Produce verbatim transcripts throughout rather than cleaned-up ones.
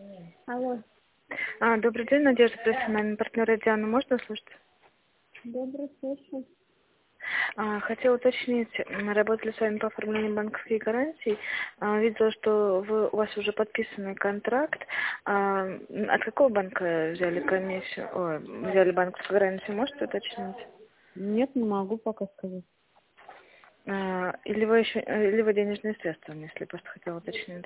Алло. А, добрый день, Надежда, профессиональный партнер Диана. Можно слушать? Добрый, слушаю. А, хотела уточнить, мы работали с вами по оформлению банковских гарантий. А, видела, что вы, у вас уже подписанный контракт. А, от какого банка взяли комиссию? Ой, взяли банковскую гарантию, можете уточнить? Нет, не могу пока сказать. А, или вы еще, или вы денежные средства внесли, просто хотела уточнить.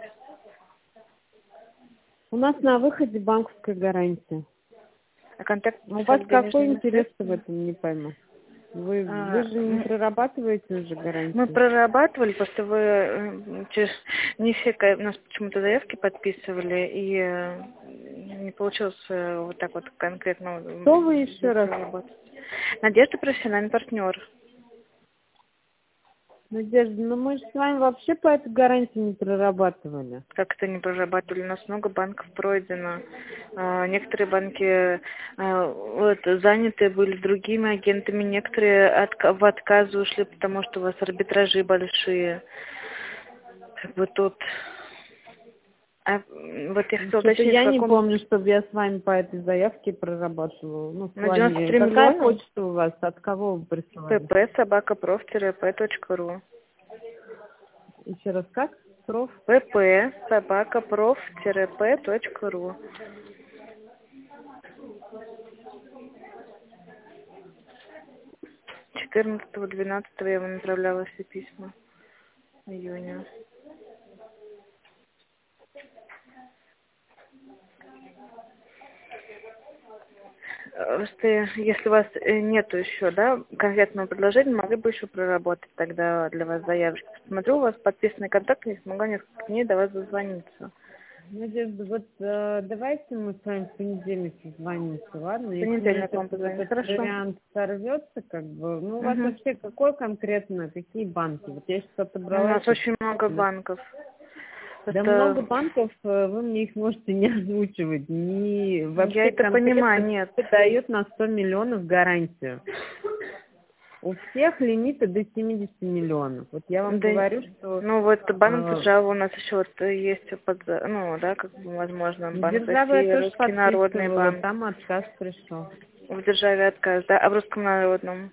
У нас на выходе банковская гарантия. А контакт А у вас с какой денежными интерес в средствами? этом, не пойму. Вы, вы А, же не м, прорабатываете уже Мы гарантию? прорабатывали, просто вы э, через- не все ка- у нас почему-то заявки подписывали, и э, не получилось э, вот так вот конкретно Кто вы м, еще здесь раз? работать. Надежда профессиональный партнер. Надежда, ну мы же с вами вообще по этой гарантии не прорабатывали. Как это не прорабатывали? У нас много банков пройдено. А, Некоторые банки э, вот, заняты были другими агентами, некоторые отка- в отказ ушли, потому что у вас арбитражи большие. Как бы тут... А, м, вот я хотела Что-то уточнить, в я не каком... помню, чтобы я с вами по этой заявке прорабатывала. Ну, с На девяносто вами. три Какая миллиона? почта у вас? От кого вы присылали? pp собака проф п точка ру. Еще раз, как? Проф? pp собака проф п точка ру. четырнадцатого двенадцатого я вам направляла все письма. Июня. Э, Просто если у вас э, нету еще, да, конкретного предложения, могли бы еще проработать тогда для вас заявочку. Смотрю, у вас подписанный контакт, не смогла несколько дней до вас дозвониться. Надежда, вот э, давайте мы с вами в понедельник созвонимся, ладно? В Если у меня понедельник этот, вам позвоню. этот Хорошо. вариант сорвется, как бы, ну у вас Угу. вообще какой конкретно, какие банки? Вот я сейчас У отобрала нас еще. очень много банков. Да много Это банков, э, вы мне их можете не озвучивать, не я вообще это понимаю, конкретно нет. дает на сто миллионов гарантию. У всех лимиты до семидесяти миллионов. Вот я вам Да, говорю, что ну вот банк э, державы у нас еще вот есть под, ну да, как бы, возможно, в Банк державу я России, тоже Русский народный подписывала, банк. там отказ пришел. В державе отказ, да, а в Русском народном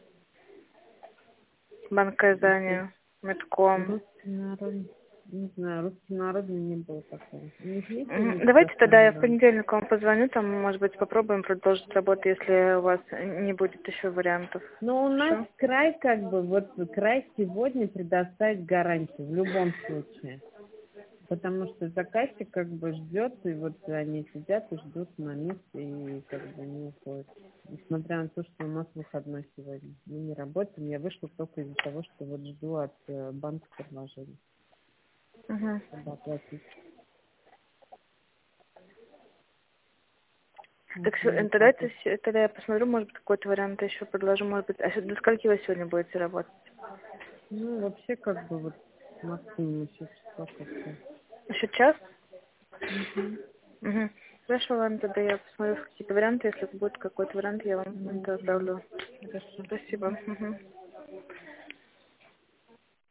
Банк Казани, Метком. Русский народ, не знаю, русский народный не было такого. У них есть Мгм. лимит до Давайте ста тогда я в миллионов? понедельник вам позвоню, там, может быть, попробуем продолжить работу, если у вас не будет еще вариантов. Но у нас Хорошо? край, как бы, вот край сегодня предоставит гарантию в любом случае. Потому что заказчик как бы ждет, и вот они сидят и ждут на месте, и как бы не уходят. Несмотря на то, что у нас выходной сегодня. Мы не работаем, я вышла только из-за того, что вот жду от э, банка предложения, Угу. чтобы оплатить. Так что, Поэтому э, вот тогда, так это вот. с- тогда я посмотрю, может быть, какой-то вариант еще предложу, может быть, а с- до скольки вы сегодня будете работать? Ну, вообще, как бы, вот, максимум еще часов как-то. Еще час? Угу. Угу. Хорошо, ладно, тогда я посмотрю какие-то варианты. Если будет какой-то вариант, я вам это Угу. отправлю. Хорошо. Спасибо. Мгм.